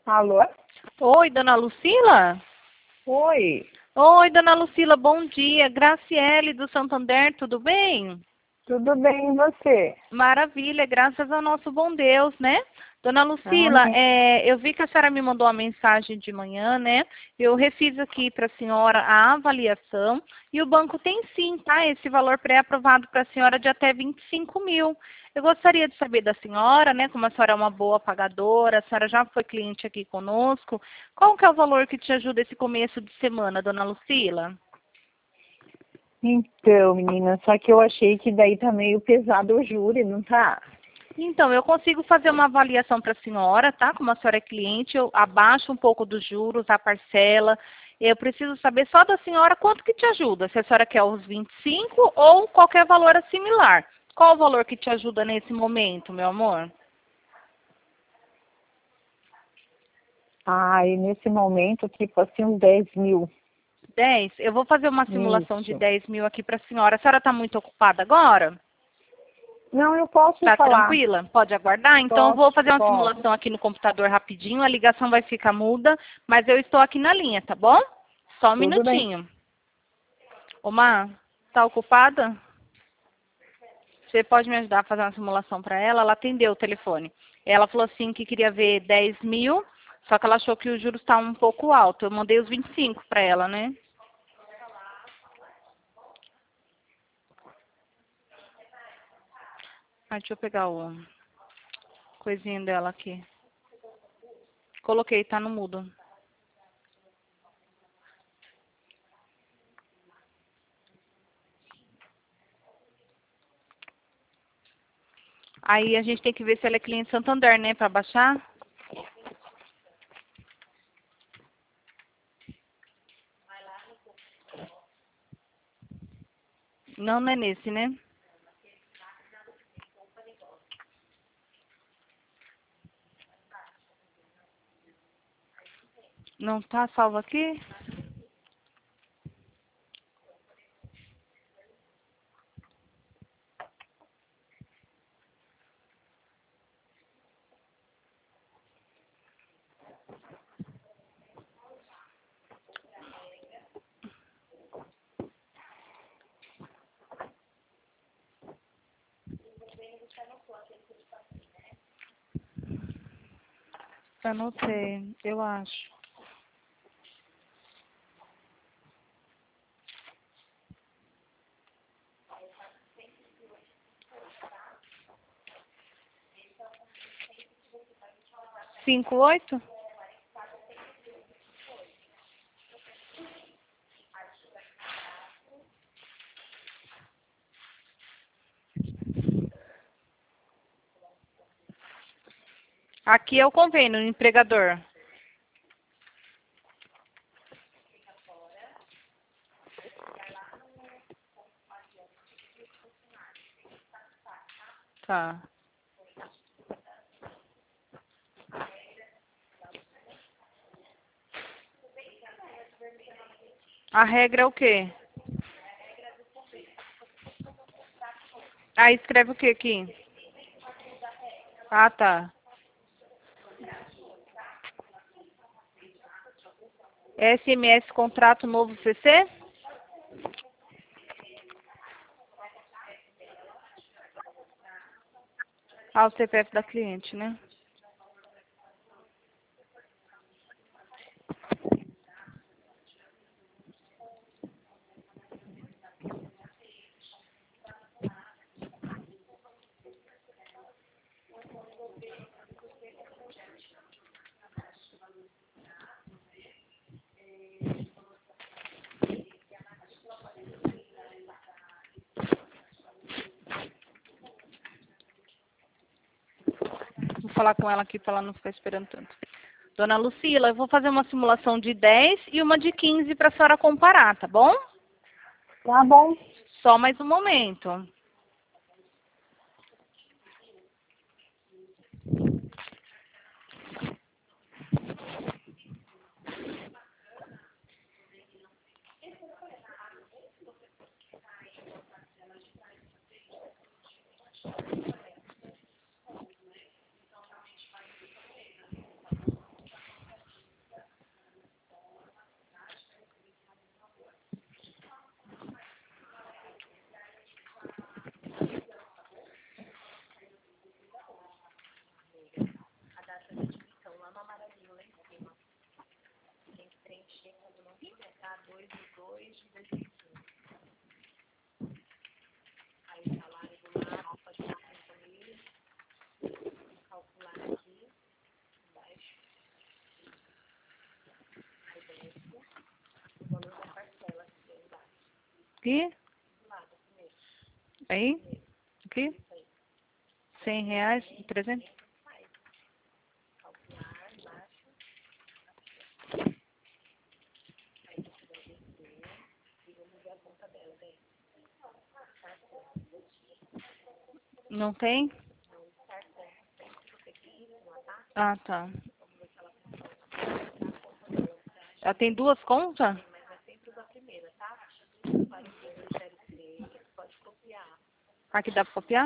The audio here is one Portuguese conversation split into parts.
Alô? Oi, dona Lucila? Oi, Oi, dona Lucila, bom dia. Graciele do Santander, tudo bem? tudo bem e você? Maravilha, graças ao nosso bom Deus, né? Dona Lucila, Amém. eu vi que a senhora me mandou uma mensagem de manhã, né? Eu refiz aqui para a senhora a avaliação e o banco tem sim, tá? Esse valor pré-aprovado para a senhora de até 25 mil. Eu gostaria de saber da senhora, né? Como a senhora é uma boa pagadora, a senhora já foi cliente aqui conosco. Qual que é o valor que te ajuda esse começo de semana, dona Lucila? Então, menina, só que eu achei que daí tá meio pesado o júri, não tá? Então, eu consigo fazer uma avaliação para a senhora, tá? Como a senhora é cliente, eu abaixo um pouco dos juros, a parcela. Eu preciso saber só da senhora quanto que te ajuda. Se a senhora quer os 25 ou qualquer valor similar. Qual o valor que te ajuda nesse momento, meu amor? Ah, e nesse momento, tipo assim, uns 10 mil. 10? Eu vou fazer uma simulação de Isso. 10 mil aqui para a senhora. A senhora está muito ocupada agora? Não, eu posso Tá falar. tranquila? Pode aguardar? Então eu Posso, vou fazer uma posso. simulação aqui no computador rapidinho, a ligação vai ficar muda, mas eu estou aqui na linha, tá bom? Só um Tudo bem. minutinho. Oma, tá ocupada? Você pode me ajudar a fazer uma simulação para ela? Ela atendeu o telefone. Ela falou assim que queria ver 10 mil, só que ela achou que os juros estavam um pouco alto. Eu mandei os 25 para ela, né? Ah, deixa eu pegar o coisinho dela aqui. Coloquei, tá no mudo. Aí a gente tem que ver se ela é cliente Santander, né, para baixar. Não, não é nesse, né? Não tá salvo aqui? Anotei, eu acho. Cinco, oito? Aqui é o convênio, o empregador. Tá. A regra é o quê? Ah, escreve o quê aqui? Ah, tá. SMS contrato novo CC? Ah, o CPF da cliente, né? Vou falar com ela aqui para ela não ficar esperando tanto. Dona Lucila, eu vou fazer uma simulação de 10 e uma de 15 para a senhora comparar, tá bom? Tá bom. Só mais um momento. Aqui? Aí? Aqui? R$100, 300? Não tem? Ah, tá. Ela tem duas contas? Aqui dá pra copiar?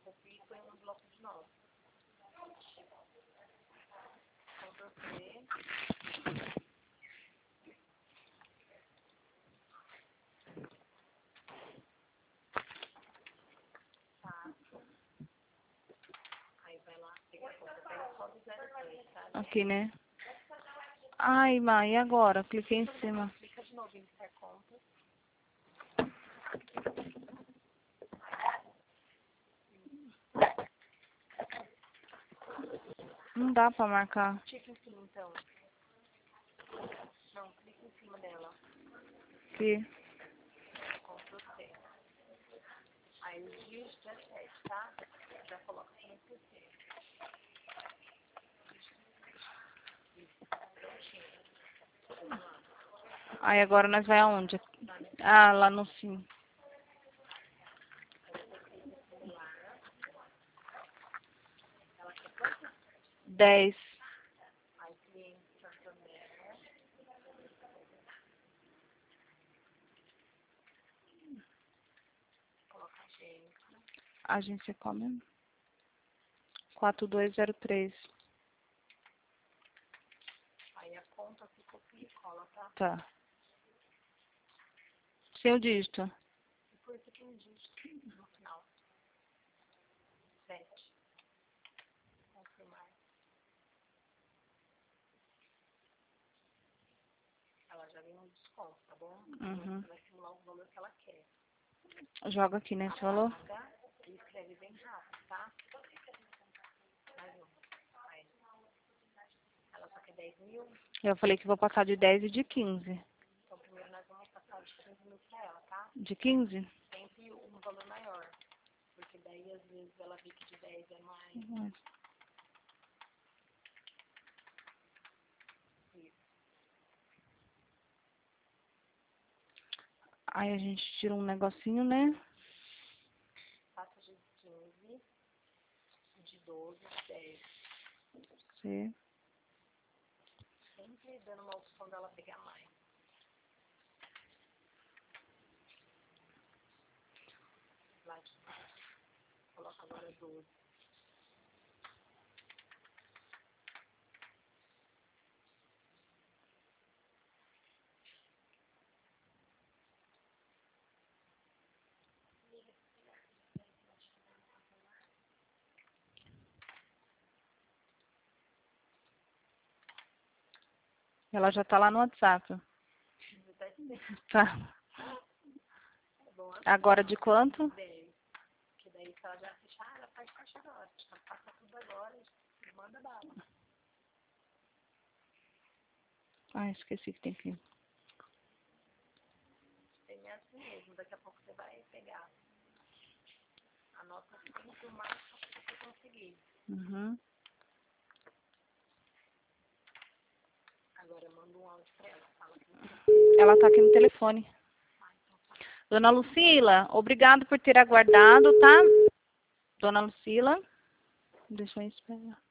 Aqui, né? Ai, Má, e agora? Cliquei em cima. Não dá pra marcar. Aqui. Aí agora nós vai aonde? Ah, lá no fim. Dez. Agência qual mesmo? 4203. Tá. Sem o dígito. Uhum. Joga aqui, né? Você falou? Eu falei que vou passar de 10 e de 15. De 15? Uhum. Aí a gente tira um negocinho, né? C. Ela já tá lá no WhatsApp. Tá. Agora de quanto? Ah, esqueci que tem que... Uhum. Ela tá aqui no telefone. Dona Lucila, obrigado por ter aguardado, tá? Dona Lucila, deixa eu esperar.